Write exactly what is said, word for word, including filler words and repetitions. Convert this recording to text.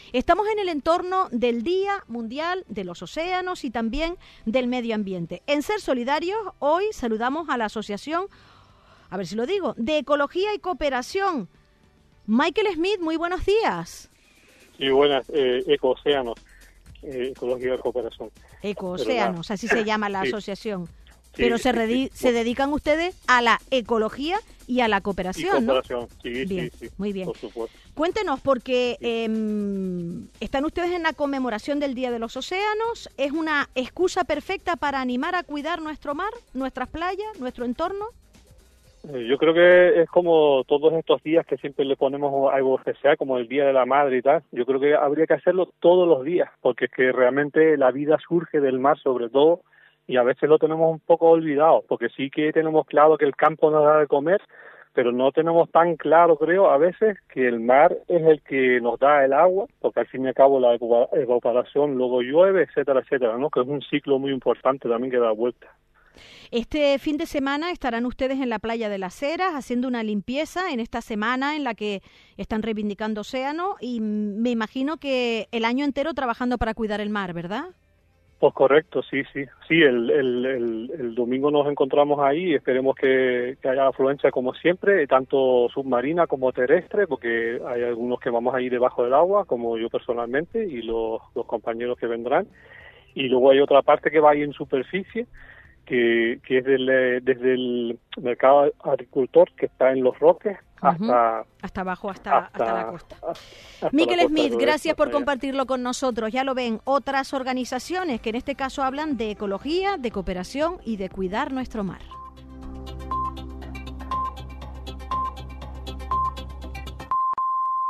Estamos en el entorno del Día Mundial de los Océanos y también del Medio Ambiente. En Ser Solidarios, hoy saludamos a la Asociación, a ver si lo digo, de Ecología y Cooperación. Michael Smith, muy buenos días. Sí, buenas, eh, Ecocéanos, eh, Ecología y Cooperación. Ecocéanos, así se llama la sí. asociación. Sí, Pero se, sí, redi- sí. se dedican ustedes a la ecología y a la cooperación, y cooperación, ¿no? sí, Bien, sí, sí, muy bien. por supuesto. Cuéntenos, porque Sí. eh, están ustedes en la conmemoración del Día de los Océanos. ¿Es una excusa perfecta para animar a cuidar nuestro mar, nuestras playas, nuestro entorno? Eh, Yo creo que es como todos estos días que siempre le ponemos algo especial, como el Día de la Madre y tal. Yo creo que habría que hacerlo todos los días, porque es que realmente la vida surge del mar sobre todo, y a veces lo tenemos un poco olvidado, porque sí que tenemos claro que el campo nos da de comer, pero no tenemos tan claro, creo, a veces que el mar es el que nos da el agua, porque al fin y al cabo la evo- evaporación luego llueve, etcétera, etcétera, ¿no? Que es un ciclo muy importante también que da vuelta. Este fin de semana estarán ustedes en la playa de Las Heras haciendo una limpieza en esta semana en la que están reivindicando océano y me imagino que el año entero trabajando para cuidar el mar, ¿verdad? Pues correcto, sí, sí. Sí, el, el, el, el domingo nos encontramos ahí y esperemos que, que haya afluencia como siempre, tanto submarina como terrestre, porque hay algunos que vamos a ir debajo del agua, como yo personalmente, y los, los compañeros que vendrán. Y luego hay otra parte que va ahí en superficie, que, que es del, eh, desde el mercado agricultor, que está en Los Roques, hasta... Uh-huh. Hasta abajo, hasta, hasta, hasta la costa. Hasta Michael la costa, Smith, gracias por hasta allá. compartirlo con nosotros. Ya lo ven, otras organizaciones que en este caso hablan de ecología, de cooperación y de cuidar nuestro mar.